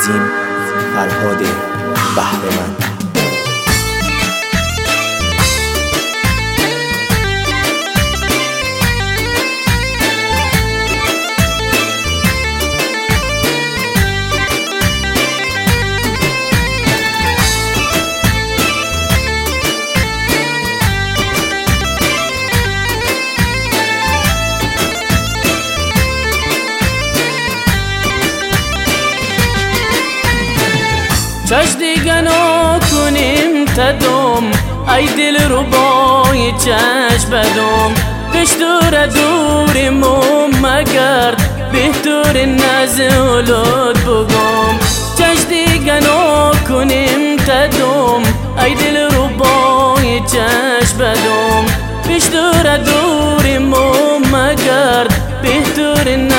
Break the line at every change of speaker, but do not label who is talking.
تنظیم فرهاد بهره‌مند.
چش دیگه نکنیم تدوم، ای دل رو بای چش بدوم. پیش دوریم و مگرد بهتر نزولد بگم. چش دیگه نکنیم تدوم، ای دل رو بای چش بدوم. پیش دوریم و مگرد بهتر